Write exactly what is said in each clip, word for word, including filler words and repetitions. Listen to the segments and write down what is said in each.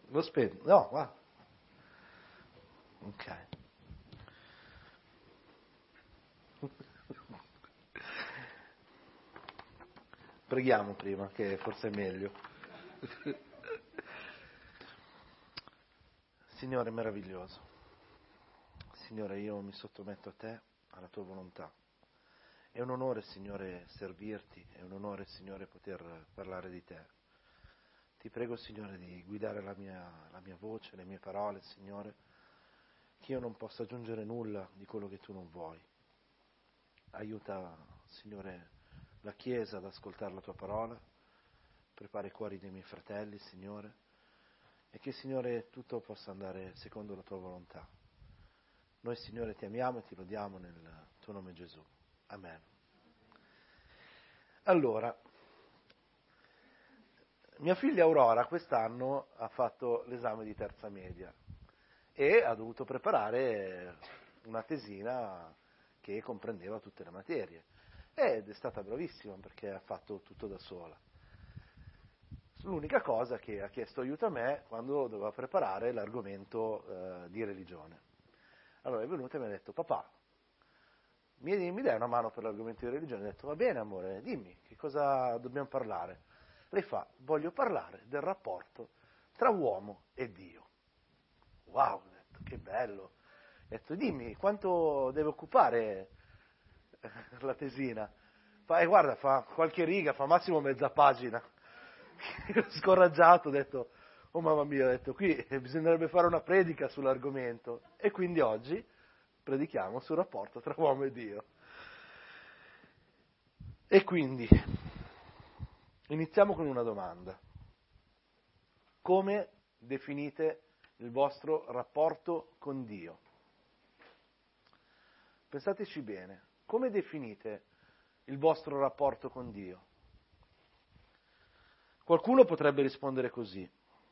Lo spento? No, va. Ok. Preghiamo prima, che forse è meglio. Signore meraviglioso, Signore, io mi sottometto a te, alla tua volontà. È un onore, Signore, servirti, è un onore, Signore, poter parlare di te. Ti prego, Signore, di guidare la mia, la mia voce, le mie parole, Signore, che io non possa aggiungere nulla di quello che tu non vuoi. Aiuta, Signore, la Chiesa ad ascoltare la tua parola, prepara i cuori dei miei fratelli, Signore, e che, Signore, tutto possa andare secondo la tua volontà. Noi, Signore, ti amiamo e ti lodiamo nel tuo nome Gesù. Amen. Allora, mia figlia Aurora quest'anno ha fatto l'esame di terza media e ha dovuto preparare una tesina che comprendeva tutte le materie ed è stata bravissima perché ha fatto tutto da sola. L'unica cosa che ha chiesto aiuto a me quando doveva preparare l'argomento eh, di religione. Allora è venuta e mi ha detto: papà, mi, mi dai una mano per l'argomento di religione? Ho detto: va bene amore, dimmi, che cosa dobbiamo parlare? Lei fa: voglio parlare del rapporto tra uomo e Dio. Wow, ho detto, che bello. Ho detto: dimmi, quanto deve occupare la tesina? Fa, eh, guarda, fa qualche riga, fa massimo mezza pagina. Scoraggiato, ho detto: oh mamma mia, ho detto, qui bisognerebbe fare una predica sull'argomento. E quindi oggi predichiamo sul rapporto tra uomo e Dio. E quindi iniziamo con una domanda. Come definite il vostro rapporto con Dio? Pensateci bene. Come definite il vostro rapporto con Dio? Qualcuno potrebbe rispondere così: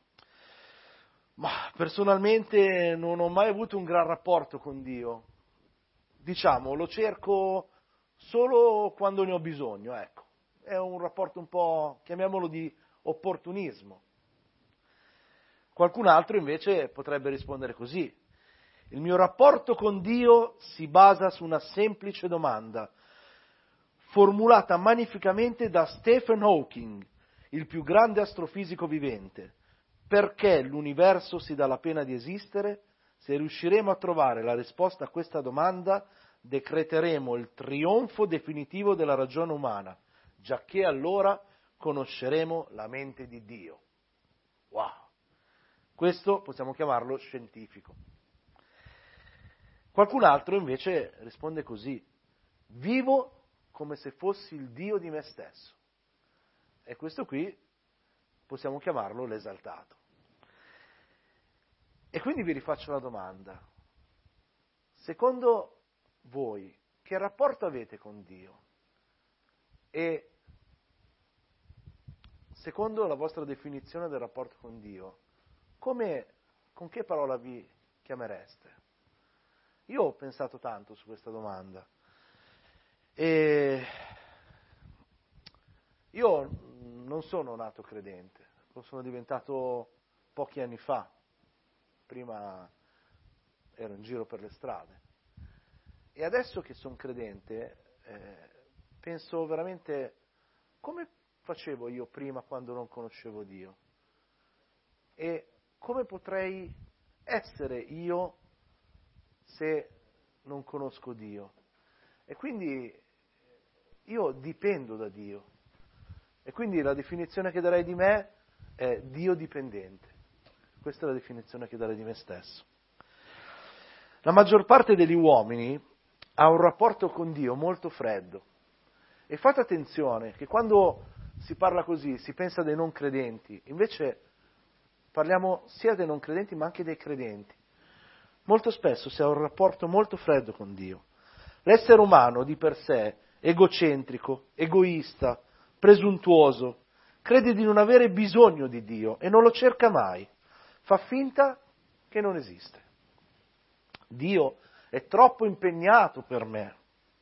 ma personalmente non ho mai avuto un gran rapporto con Dio. Diciamo, lo cerco solo quando ne ho bisogno, ecco. È un rapporto un po', chiamiamolo, di opportunismo. Qualcun altro invece potrebbe rispondere così: il mio rapporto con Dio si basa su una semplice domanda, formulata magnificamente da Stephen Hawking, il più grande astrofisico vivente. Perché l'universo si dà la pena di esistere? Se riusciremo a trovare la risposta a questa domanda, decreteremo il trionfo definitivo della ragione umana, giacché allora conosceremo la mente di Dio. Wow! Questo possiamo chiamarlo scientifico. Qualcun altro invece risponde così: vivo come se fossi il Dio di me stesso. E questo qui possiamo chiamarlo l'esaltato. E quindi vi rifaccio la domanda: secondo voi che rapporto avete con Dio? E secondo la vostra definizione del rapporto con Dio, come, con che parola vi chiamereste? Io ho pensato tanto su questa domanda e io non sono nato credente, lo sono diventato pochi anni fa. Prima ero in giro per le strade e adesso che sono credente eh, penso veramente: come facevo io prima quando non conoscevo Dio e come potrei essere io se non conosco Dio. E quindi io dipendo da Dio e quindi la definizione che darei di me è Dio dipendente. Questa è la definizione che darei di me stesso. La maggior parte degli uomini ha un rapporto con Dio molto freddo. E fate attenzione che quando si parla così si pensa dei non credenti, invece parliamo sia dei non credenti ma anche dei credenti. Molto spesso si ha un rapporto molto freddo con Dio. L'essere umano di per sé, egocentrico, egoista, presuntuoso, crede di non avere bisogno di Dio e non lo cerca mai. Fa finta che non esiste. Dio è troppo impegnato per me.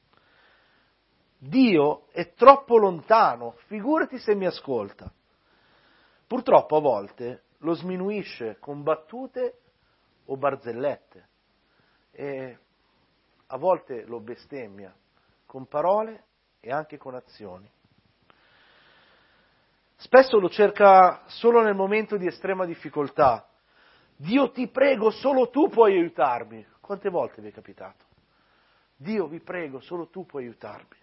Dio è troppo lontano, figurati se mi ascolta. Purtroppo a volte lo sminuisce con battute o barzellette e a volte lo bestemmia con parole e anche con azioni. Spesso lo cerca solo nel momento di estrema difficoltà. Dio, ti prego, solo tu puoi aiutarmi. Quante volte vi è capitato? Dio, vi prego, solo tu puoi aiutarmi.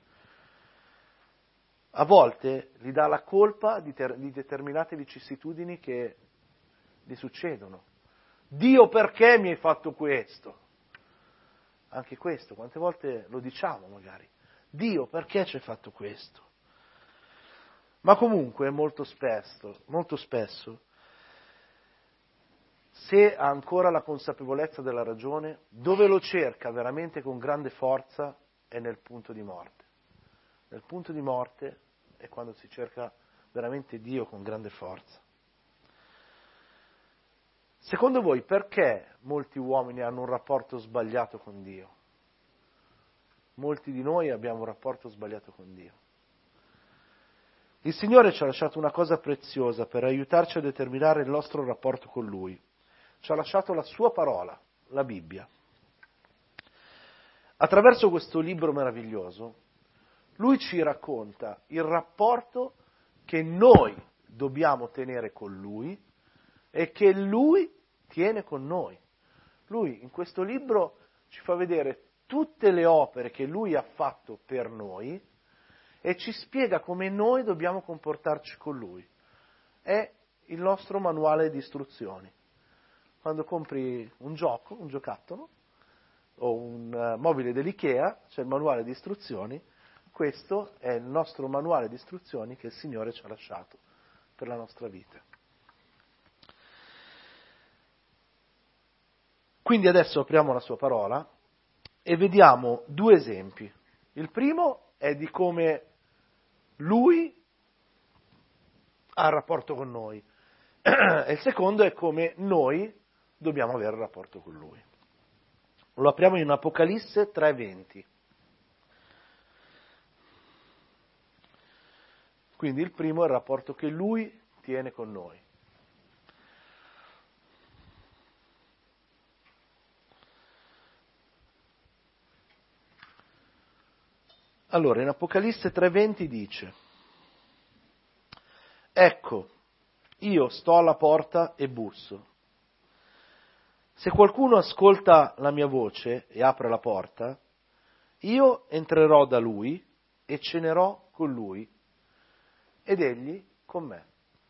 A volte gli dà la colpa di, ter- di determinate vicissitudini che gli succedono. Dio, perché mi hai fatto questo? Anche questo, quante volte lo diciamo magari. Dio, perché ci hai fatto questo? Ma comunque, molto spesso, molto spesso, se ha ancora la consapevolezza della ragione, dove lo cerca veramente con grande forza è nel punto di morte. Nel punto di morte è quando si cerca veramente Dio con grande forza. Secondo voi perché molti uomini hanno un rapporto sbagliato con Dio? Molti di noi abbiamo un rapporto sbagliato con Dio. Il Signore ci ha lasciato una cosa preziosa per aiutarci a determinare il nostro rapporto con Lui. Ci ha lasciato la Sua parola, la Bibbia. Attraverso questo libro meraviglioso, Lui ci racconta il rapporto che noi dobbiamo tenere con Lui e che Lui tiene con noi. Lui in questo libro ci fa vedere tutte le opere che Lui ha fatto per noi e ci spiega come noi dobbiamo comportarci con Lui. È il nostro manuale di istruzioni. Quando compri un gioco, un giocattolo, o un uh, mobile dell'Ikea, c'è il manuale di istruzioni. Questo è il nostro manuale di istruzioni che il Signore ci ha lasciato per la nostra vita. Quindi adesso apriamo la Sua parola e vediamo due esempi. Il primo è di come Lui ha il rapporto con noi e il secondo è come noi dobbiamo avere il rapporto con Lui. Lo apriamo in Apocalisse tre venti. Quindi il primo è il rapporto che Lui tiene con noi. Allora, in Apocalisse tre venti dice: ecco, io sto alla porta e busso. Se qualcuno ascolta la mia voce e apre la porta, io entrerò da lui e cenerò con lui ed egli con me.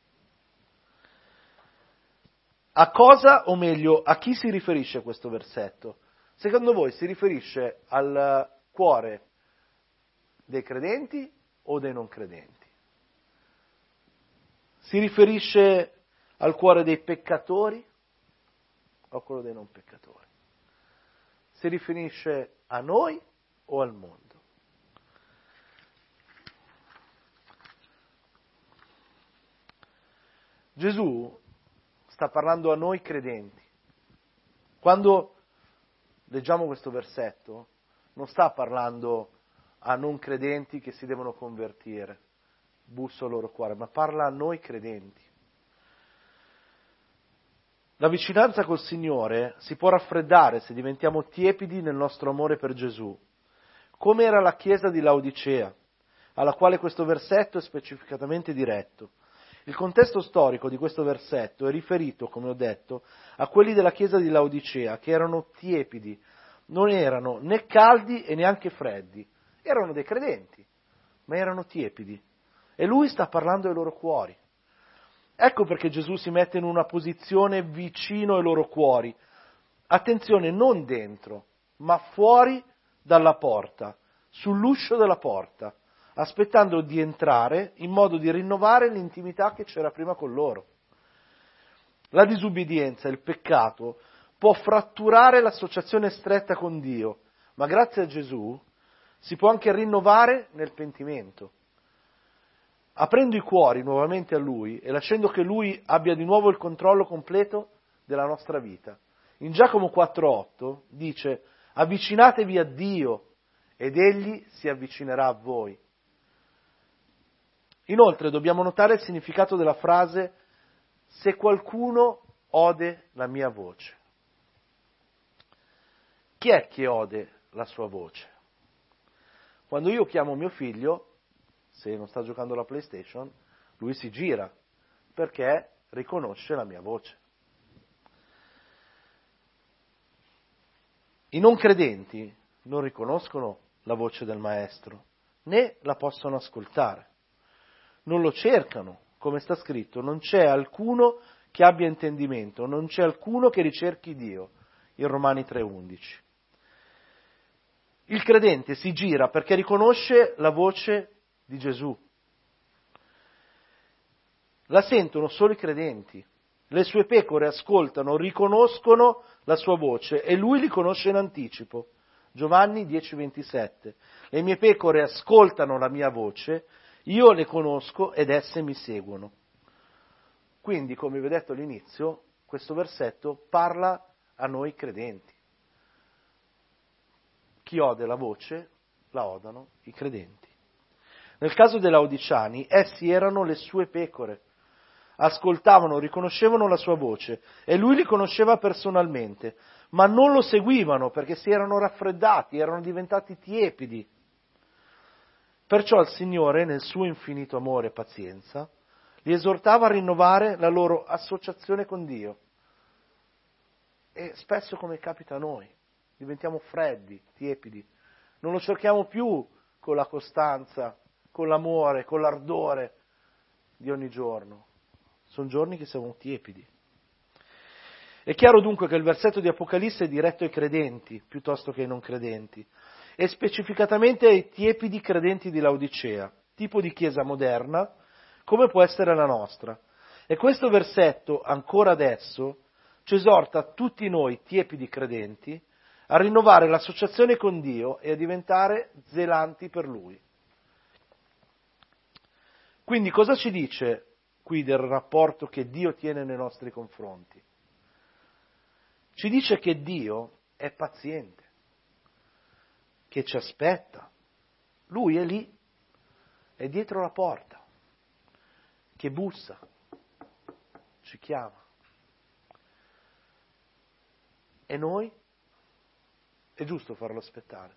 A cosa, o meglio, a chi si riferisce questo versetto? Secondo voi si riferisce al cuore dei credenti o dei non credenti? Si riferisce al cuore dei peccatori o a quello dei non peccatori? Si riferisce a noi o al mondo? Gesù sta parlando a noi credenti. Quando leggiamo questo versetto, non sta parlando a non credenti che si devono convertire, busso al loro cuore, ma parla a noi credenti. La vicinanza col Signore si può raffreddare se diventiamo tiepidi nel nostro amore per Gesù, come era la chiesa di Laodicea, alla quale questo versetto è specificatamente diretto. Il contesto storico di questo versetto è riferito, come ho detto, a quelli della chiesa di Laodicea, che erano tiepidi, non erano né caldi e neanche freddi, erano dei credenti, ma erano tiepidi. E lui sta parlando ai loro cuori. Ecco perché Gesù si mette in una posizione vicino ai loro cuori. Attenzione, non dentro, ma fuori dalla porta, sull'uscio della porta, aspettando di entrare in modo di rinnovare l'intimità che c'era prima con loro. La disubbidienza, il peccato, può fratturare l'associazione stretta con Dio, ma grazie a Gesù si può anche rinnovare nel pentimento. Aprendo i cuori nuovamente a Lui e lasciando che Lui abbia di nuovo il controllo completo della nostra vita. In Giacomo quattro otto dice: avvicinatevi a Dio ed Egli si avvicinerà a voi. Inoltre dobbiamo notare il significato della frase se qualcuno ode la mia voce. Chi è che ode la sua voce? Quando io chiamo mio figlio, se non sta giocando alla PlayStation, lui si gira perché riconosce la mia voce. I non credenti non riconoscono la voce del Maestro, né la possono ascoltare. Non lo cercano, come sta scritto, non c'è alcuno che abbia intendimento, non c'è alcuno che ricerchi Dio, in Romani tre undici. Il credente si gira perché riconosce la voce di Gesù. La sentono solo i credenti. Le sue pecore ascoltano, riconoscono la sua voce e lui li conosce in anticipo. Giovanni dieci ventisette. Le mie pecore ascoltano la mia voce, io le conosco ed esse mi seguono. Quindi, come vi ho detto all'inizio, questo versetto parla a noi credenti. Chi ode la voce, la odano i credenti. Nel caso dei Laodiciani, essi erano le sue pecore. Ascoltavano, riconoscevano la sua voce e lui li conosceva personalmente, ma non lo seguivano perché si erano raffreddati, erano diventati tiepidi. Perciò il Signore, nel suo infinito amore e pazienza, li esortava a rinnovare la loro associazione con Dio. E spesso, come capita a noi, diventiamo freddi, tiepidi. Non lo cerchiamo più con la costanza, con l'amore, con l'ardore di ogni giorno. Sono giorni che siamo tiepidi. È chiaro dunque che il versetto di Apocalisse è diretto ai credenti piuttosto che ai non credenti, e specificatamente ai tiepidi credenti di Laodicea, tipo di chiesa moderna, come può essere la nostra. E questo versetto, ancora adesso, ci esorta tutti noi tiepidi credenti a rinnovare l'associazione con Dio e a diventare zelanti per Lui. Quindi cosa ci dice qui del rapporto che Dio tiene nei nostri confronti? Ci dice che Dio è paziente, che ci aspetta. Lui è lì, è dietro la porta, che bussa, ci chiama. E noi? È giusto farlo aspettare.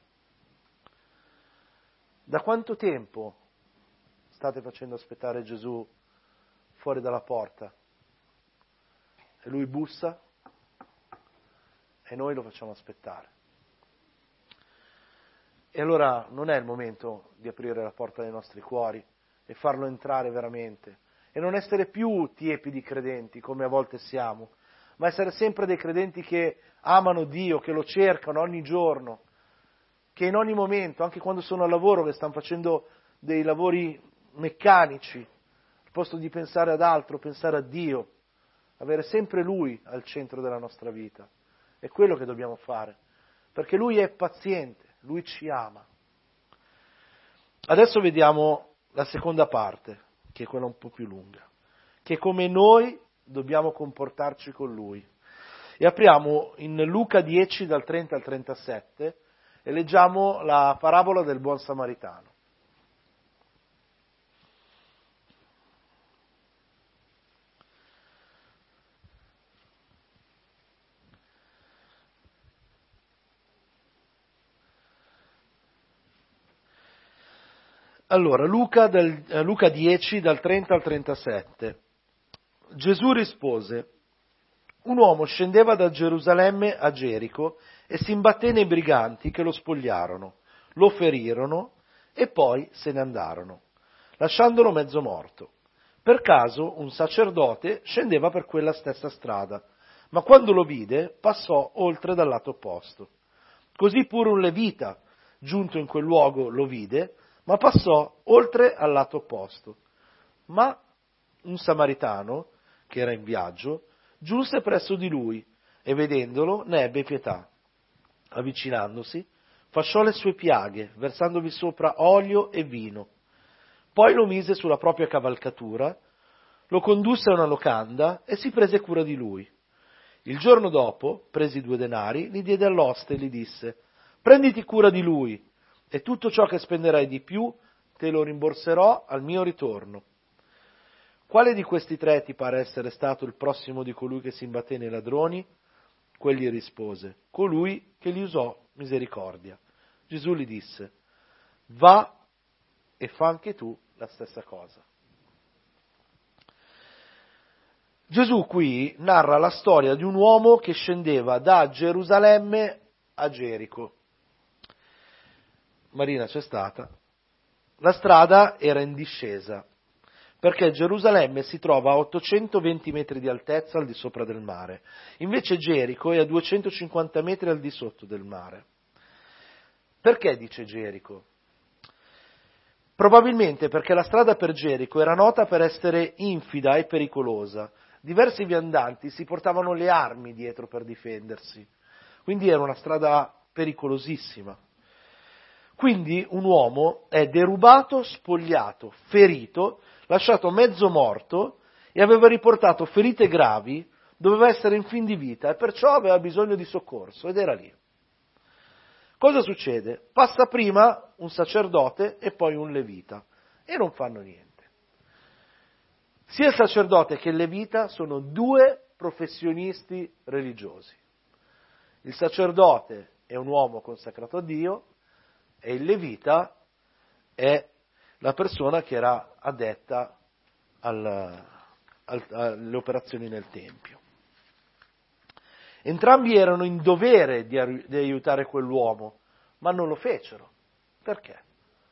Da quanto tempo state facendo aspettare Gesù fuori dalla porta? E lui bussa e noi lo facciamo aspettare. E allora non è il momento di aprire la porta dei nostri cuori e farlo entrare veramente e non essere più tiepidi credenti come a volte siamo, ma essere sempre dei credenti che amano Dio, che lo cercano ogni giorno, che in ogni momento, anche quando sono al lavoro, che stanno facendo dei lavori meccanici, al posto di pensare ad altro, pensare a Dio, avere sempre Lui al centro della nostra vita. È quello che dobbiamo fare, perché Lui è paziente, Lui ci ama. Adesso vediamo la seconda parte, che è quella un po' più lunga, che come noi dobbiamo comportarci con Lui. E apriamo in Luca dieci dal trenta al trentasette e leggiamo la parabola del buon samaritano. Allora, Luca, del, eh, Luca dieci dal trenta al trentasette. Gesù rispose: un uomo scendeva da Gerusalemme a Gerico e si imbatté nei briganti che lo spogliarono, lo ferirono e poi se ne andarono, lasciandolo mezzo morto. Per caso un sacerdote scendeva per quella stessa strada, ma quando lo vide passò oltre dal lato opposto. Così pure un levita, giunto in quel luogo, lo vide, ma passò oltre al lato opposto. Ma un samaritano, che era in viaggio, giunse presso di lui e vedendolo ne ebbe pietà. Avvicinandosi, fasciò le sue piaghe, versandovi sopra olio e vino. Poi lo mise sulla propria cavalcatura, lo condusse a una locanda e si prese cura di lui. Il giorno dopo, presi due denari, li diede all'oste e gli disse: prenditi cura di lui, e tutto ciò che spenderai di più te lo rimborserò al mio ritorno. quale di questi tre ti pare essere stato il prossimo di colui che si imbatté nei ladroni? Quegli rispose, colui che gli usò misericordia. Gesù gli disse, va e fa anche tu la stessa cosa. Gesù qui narra la storia di un uomo che scendeva da Gerusalemme a Gerico. Marina c'è stata. La strada era in discesa, perché Gerusalemme si trova a ottocentoventi metri di altezza al di sopra del mare, invece Gerico è a duecentocinquanta metri al di sotto del mare. Perché dice Gerico? Probabilmente perché la strada per Gerico era nota per essere infida e pericolosa. Diversi viandanti si portavano le armi dietro per difendersi, quindi era una strada pericolosissima. Quindi un uomo è derubato, spogliato, ferito, lasciato mezzo morto e aveva riportato ferite gravi, doveva essere in fin di vita e perciò aveva bisogno di soccorso ed era lì. Cosa succede? Passa prima un sacerdote e poi un levita e non fanno niente. Sia il sacerdote che il levita sono due professionisti religiosi. Il sacerdote è un uomo consacrato a Dio e il levita è la persona che era addetta al, al, alle operazioni nel Tempio. Entrambi erano in dovere di, di aiutare quell'uomo, ma non lo fecero. Perché?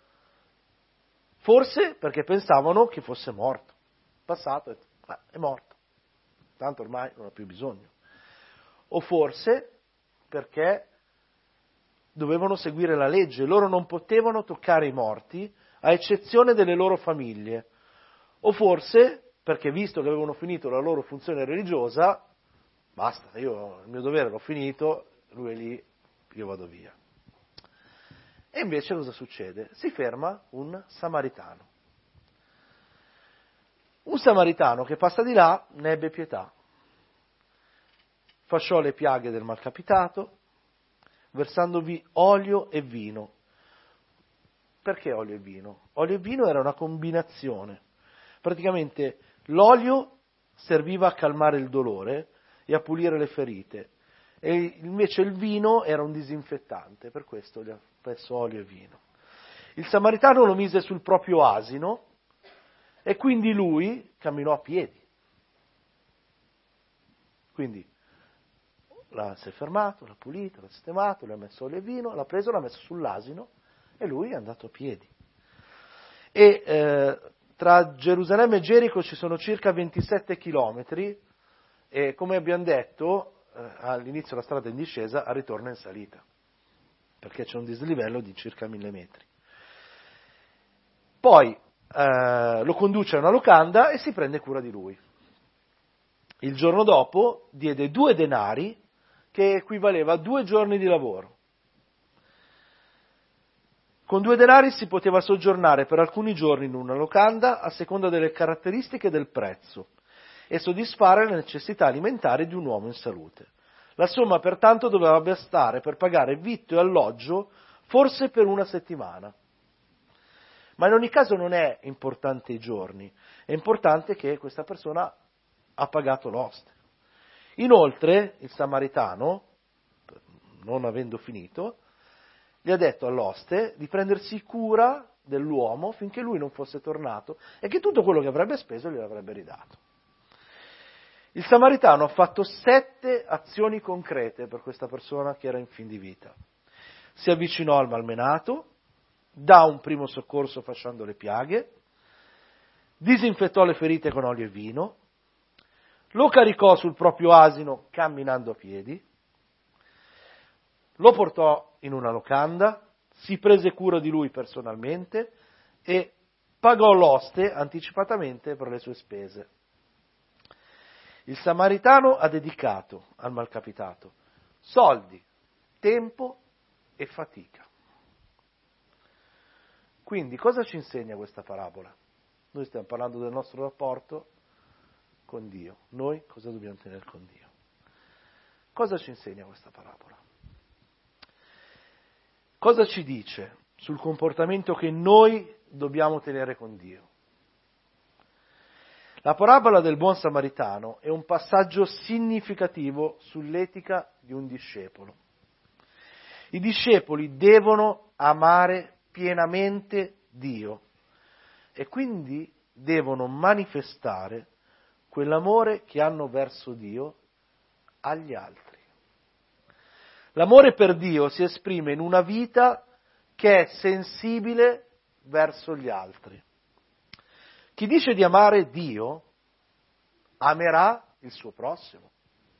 Forse perché pensavano che fosse morto. Passato, ah, è morto, tanto ormai non ha più bisogno. O forse perché dovevano seguire la legge, loro non potevano toccare i morti, a eccezione delle loro famiglie. O forse perché, visto che avevano finito la loro funzione religiosa, basta, io il mio dovere l'ho finito, lui è lì, io vado via. E invece cosa succede? Si ferma un samaritano. Un samaritano che passa di là ne ebbe pietà, fasciò le piaghe del malcapitato, versandovi olio e vino. Perché olio e vino? Olio e vino era una combinazione. Praticamente l'olio serviva a calmare il dolore e a pulire le ferite, e invece il vino era un disinfettante, per questo gli ha messo olio e vino. Il samaritano lo mise sul proprio asino, e quindi lui camminò a piedi. Quindi l'ha, si è fermato, l'ha pulito, l'ha sistemato, le ha messo olio e vino, l'ha preso, l'ha messo sull'asino e lui è andato a piedi. E eh, tra Gerusalemme e Gerico ci sono circa ventisette chilometri e come abbiamo detto eh, all'inizio la strada è in discesa, al ritorno è in salita, perché c'è un dislivello di circa mille metri. Poi Uh, lo conduce a una locanda e si prende cura di lui. Il giorno dopo diede due denari, che equivaleva a due giorni di lavoro. Con due denari si poteva soggiornare per alcuni giorni in una locanda a seconda delle caratteristiche del prezzo e soddisfare le necessità alimentari di un uomo in salute. La somma pertanto doveva bastare per pagare vitto e alloggio forse per una settimana. Ma in ogni caso non è importante i giorni, è importante che questa persona ha pagato l'oste. Inoltre il samaritano, non avendo finito, gli ha detto all'oste di prendersi cura dell'uomo finché lui non fosse tornato e che tutto quello che avrebbe speso gliel'avrebbe ridato. Il samaritano ha fatto sette azioni concrete per questa persona che era in fin di vita. Si avvicinò al malmenato, dà un primo soccorso fasciando le piaghe, disinfettò le ferite con olio e vino, lo caricò sul proprio asino camminando a piedi, lo portò in una locanda, si prese cura di lui personalmente e pagò l'oste anticipatamente per le sue spese. Il samaritano ha dedicato al malcapitato soldi, tempo e fatica. Quindi cosa ci insegna questa parabola? Noi stiamo parlando del nostro rapporto con Dio. Noi cosa dobbiamo tenere con Dio? Cosa ci insegna questa parabola? Cosa ci dice sul comportamento che noi dobbiamo tenere con Dio? La parabola del buon samaritano è un passaggio significativo sull'etica di un discepolo. I discepoli devono amare pienamente Dio e quindi devono manifestare quell'amore che hanno verso Dio agli altri. L'amore per Dio si esprime in una vita che è sensibile verso gli altri. Chi dice di amare Dio amerà il suo prossimo.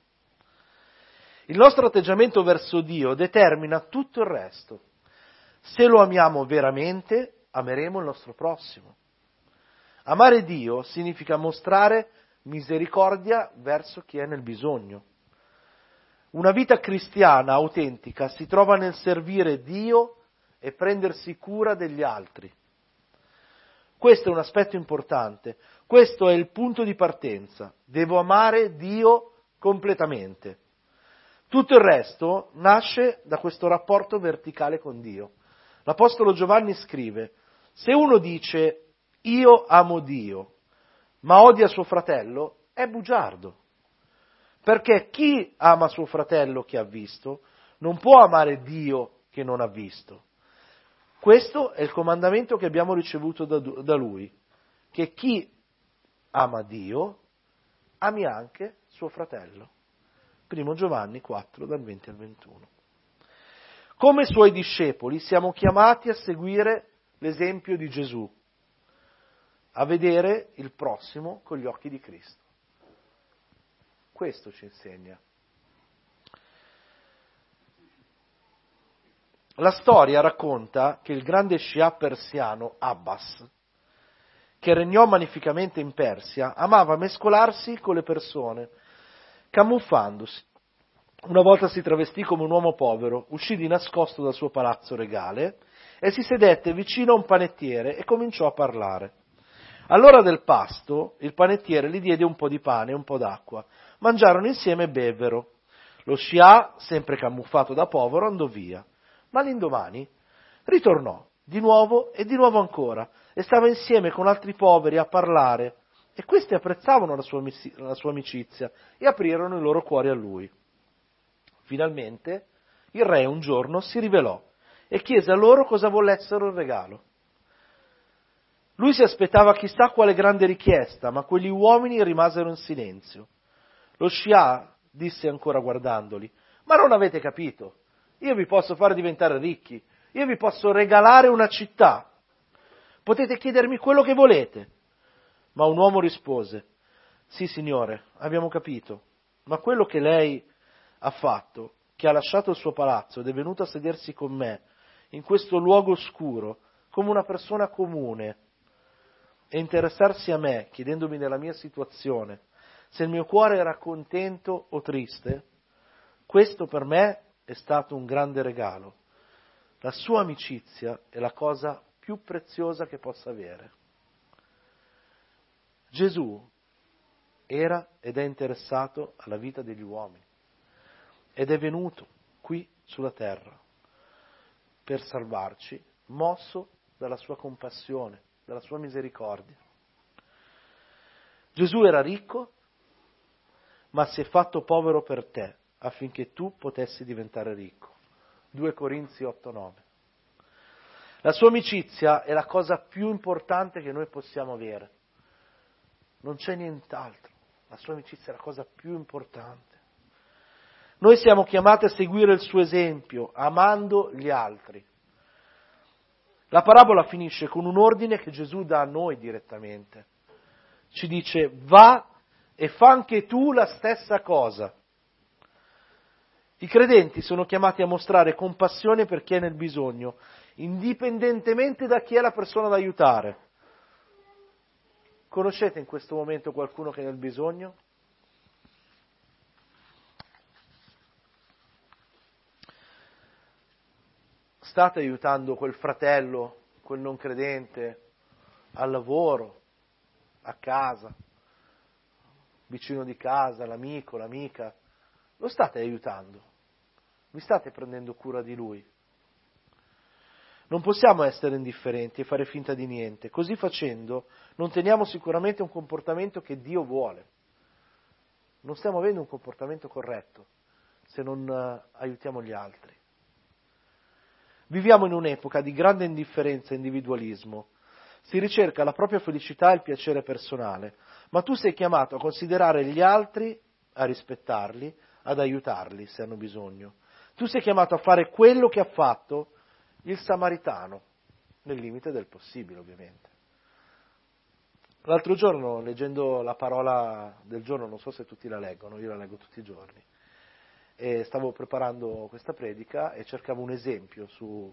Il nostro atteggiamento verso Dio determina tutto il resto. Se lo amiamo veramente, ameremo il nostro prossimo. Amare Dio significa mostrare misericordia verso chi è nel bisogno. Una vita cristiana autentica si trova nel servire Dio e prendersi cura degli altri. Questo è un aspetto importante, questo è il punto di partenza. Devo amare Dio completamente. Tutto il resto nasce da questo rapporto verticale con Dio. L'Apostolo Giovanni scrive: se uno dice io amo Dio, ma odia suo fratello, è bugiardo. Perché chi ama suo fratello che ha visto, non può amare Dio che non ha visto. Questo è il comandamento che abbiamo ricevuto da, da Lui, che chi ama Dio, ami anche suo fratello. Primo Giovanni quattro, dal venti al ventuno. Come suoi discepoli siamo chiamati a seguire l'esempio di Gesù, a vedere il prossimo con gli occhi di Cristo. Questo ci insegna. La storia racconta che il grande scià persiano Abbas, che regnò magnificamente in Persia, amava mescolarsi con le persone, camuffandosi. Una volta si travestì come un uomo povero, uscì di nascosto dal suo palazzo regale e si sedette vicino a un panettiere e cominciò a parlare. All'ora del pasto il panettiere gli diede un po' di pane e un po' d'acqua. Mangiarono insieme e bevvero. Lo scià, sempre camuffato da povero, andò via. Ma l'indomani ritornò di nuovo e di nuovo ancora e stava insieme con altri poveri a parlare e questi apprezzavano la sua, la sua amicizia e aprirono i loro cuori a lui. Finalmente il re un giorno si rivelò e chiese a loro cosa volessero il regalo. Lui si aspettava chissà quale grande richiesta, ma quegli uomini rimasero in silenzio. Lo scià disse ancora guardandoli: ma non avete capito? Io vi posso fare diventare ricchi, io vi posso regalare una città, potete chiedermi quello che volete. Ma un uomo rispose: sì signore, abbiamo capito, ma quello che lei ha fatto, che ha lasciato il suo palazzo ed è venuto a sedersi con me in questo luogo oscuro, come una persona comune, e interessarsi a me, chiedendomi della mia situazione, se il mio cuore era contento o triste, questo per me è stato un grande regalo. La sua amicizia è la cosa più preziosa che possa avere. Gesù era ed è interessato alla vita degli uomini ed è venuto qui sulla terra per salvarci, mosso dalla sua compassione, dalla sua misericordia. Gesù era ricco, ma si è fatto povero per te, affinché tu potessi diventare ricco. due Corinzi otto nove. La sua amicizia è la cosa più importante che noi possiamo avere. Non c'è nient'altro. La sua amicizia è la cosa più importante. Noi siamo chiamati a seguire il suo esempio, amando gli altri. La parabola finisce con un ordine che Gesù dà a noi direttamente. Ci dice: va e fa anche tu la stessa cosa. I credenti sono chiamati a mostrare compassione per chi è nel bisogno, indipendentemente da chi è la persona da aiutare. Conoscete in questo momento qualcuno che è nel bisogno? State aiutando quel fratello, quel non credente, al lavoro, a casa, vicino di casa, l'amico, l'amica? Lo state aiutando? Vi state prendendo cura di lui? Non possiamo essere indifferenti e fare finta di niente. Così facendo non teniamo sicuramente un comportamento che Dio vuole. Non stiamo avendo un comportamento corretto se non uh, aiutiamo gli altri. Viviamo in un'epoca di grande indifferenza e individualismo. Si ricerca la propria felicità e il piacere personale, ma tu sei chiamato a considerare gli altri, a rispettarli, ad aiutarli se hanno bisogno. Tu sei chiamato a fare quello che ha fatto il Samaritano, nel limite del possibile, ovviamente. L'altro giorno, leggendo la parola del giorno, non so se tutti la leggono, io la leggo tutti i giorni, e stavo preparando questa predica e cercavo un esempio su,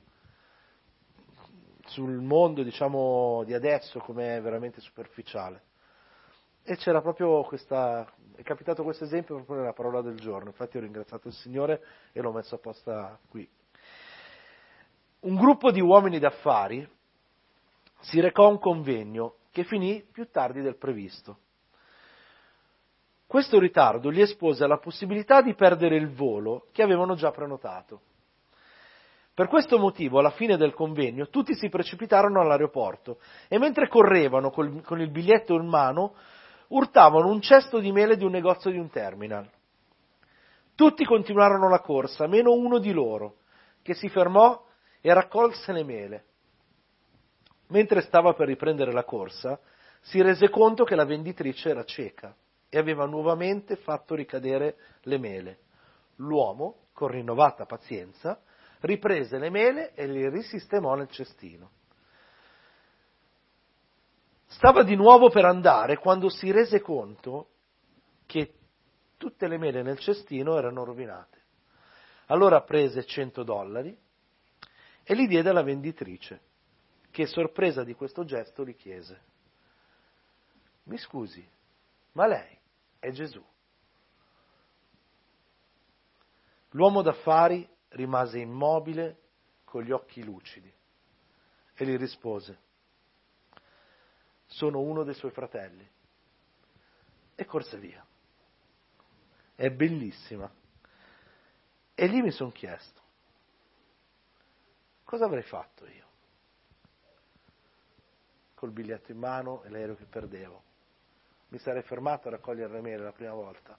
sul mondo, diciamo, di adesso, com'è veramente superficiale. E c'era proprio questa, è capitato questo esempio proprio nella parola del giorno, infatti ho ringraziato il Signore e l'ho messo apposta qui. Un gruppo di uomini d'affari si recò a un convegno che finì più tardi del previsto. Questo ritardo li espose alla possibilità di perdere il volo che avevano già prenotato. Per questo motivo, alla fine del convegno, tutti si precipitarono all'aeroporto e mentre correvano col, con il biglietto in mano, urtavano un cesto di mele di un negozio di un terminal. Tutti continuarono la corsa, meno uno di loro, che si fermò e raccolse le mele. Mentre stava per riprendere la corsa, si rese conto che la venditrice era cieca e aveva nuovamente fatto ricadere le mele. L'uomo, con rinnovata pazienza, riprese le mele e le risistemò nel cestino. Stava di nuovo per andare quando si rese conto che tutte le mele nel cestino erano rovinate. Allora prese cento dollari e li diede alla venditrice, che sorpresa di questo gesto gli chiese: mi scusi, ma lei è Gesù? L'uomo d'affari rimase immobile con gli occhi lucidi e gli rispose: sono uno dei suoi fratelli. E corse via. È bellissima. E lì mi sono chiesto: cosa avrei fatto io? Col biglietto in mano e l'aereo che perdevo. Mi sarei fermato a raccogliere le mele la prima volta?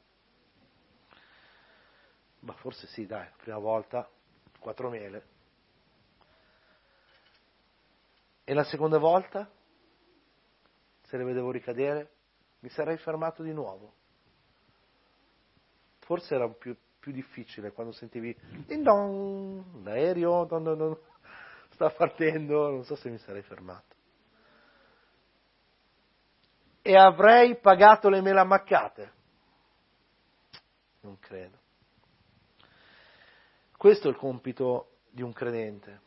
Ma forse sì, dai, la prima volta, quattro mele. E la seconda volta, se le vedevo ricadere, mi sarei fermato di nuovo. Forse era più, più difficile quando sentivi ding dong, l'aereo don don don, sta partendo, non so se mi sarei fermato. E avrei pagato le mele ammaccate? Non credo. Questo è il compito di un credente.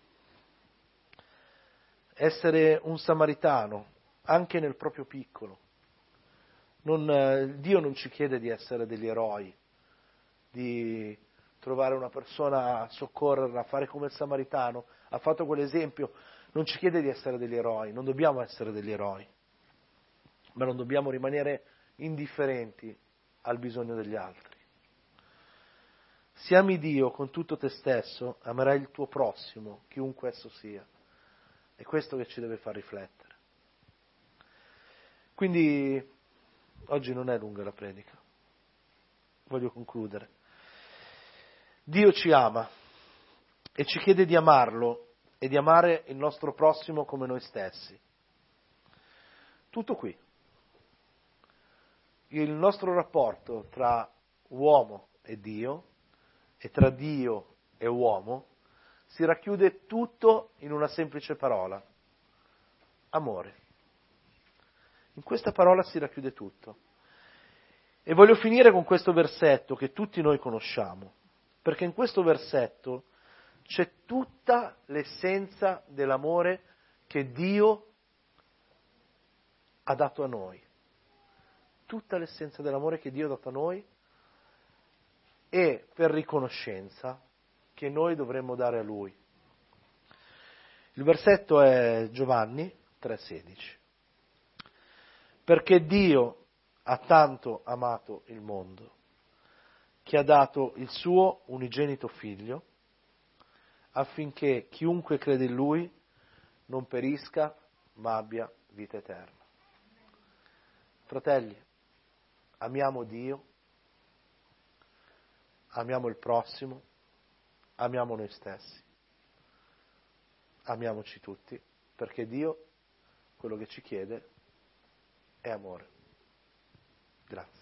Essere un samaritano, anche nel proprio piccolo. Non, eh, Dio non ci chiede di essere degli eroi, di trovare una persona a soccorrerla, a fare come il samaritano. Ha fatto quell'esempio, non ci chiede di essere degli eroi, non dobbiamo essere degli eroi, ma non dobbiamo rimanere indifferenti al bisogno degli altri. Se ami Dio con tutto te stesso, amerai il tuo prossimo, chiunque esso sia. È questo che ci deve far riflettere. Quindi, oggi non è lunga la predica. Voglio concludere. Dio ci ama e ci chiede di amarlo e di amare il nostro prossimo come noi stessi. Tutto qui. Il nostro rapporto tra uomo e Dio e tra Dio e uomo si racchiude tutto in una semplice parola: amore. In questa parola si racchiude tutto. E voglio finire con questo versetto che tutti noi conosciamo, perché in questo versetto c'è tutta l'essenza dell'amore che Dio ha dato a noi. Tutta l'essenza dell'amore che Dio ha dato a noi e per riconoscenza che noi dovremmo dare a Lui. Il versetto è Giovanni tre sedici. Perché Dio ha tanto amato il mondo che ha dato il suo unigenito figlio affinché chiunque crede in Lui non perisca, ma abbia vita eterna. Fratelli, amiamo Dio, amiamo il prossimo, amiamo noi stessi, amiamoci tutti, perché Dio quello che ci chiede è amore. Grazie.